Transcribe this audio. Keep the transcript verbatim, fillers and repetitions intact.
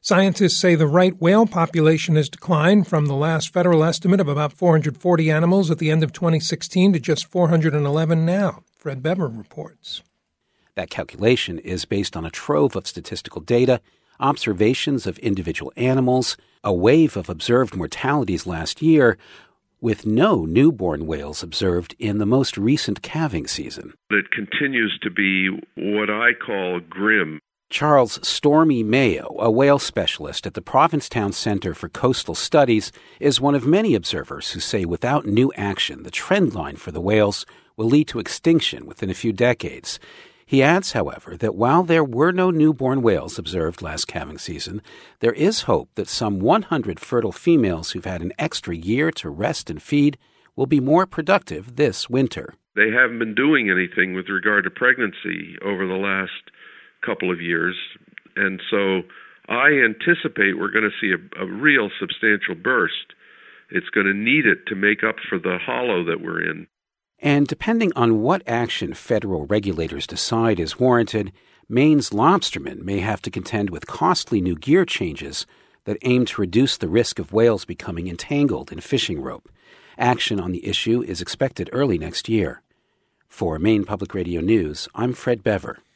Scientists say the right whale population has declined from the last federal estimate of about four hundred forty animals at the end of twenty sixteen to just four hundred eleven now. Fred Bever reports. That calculation is based on a trove of statistical data, observations of individual animals, a wave of observed mortalities last year, with no newborn whales observed in the most recent calving season. It continues to be what I call grim. Charles Stormy Mayo, a whale specialist at the Provincetown Center for Coastal Studies, is one of many observers who say without new action, the trend line for the whales will lead to extinction within a few decades. He adds, however, that while there were no newborn whales observed last calving season, there is hope that some one hundred fertile females who've had an extra year to rest and feed will be more productive this winter. They haven't been doing anything with regard to pregnancy over the last couple of years, and so I anticipate we're going to see a, a real substantial burst. It's going to need it to make up for the hollow that we're in. And depending on what action federal regulators decide is warranted, Maine's lobstermen may have to contend with costly new gear changes that aim to reduce the risk of whales becoming entangled in fishing rope. Action on the issue is expected early next year. For Maine Public Radio News, I'm Fred Bever.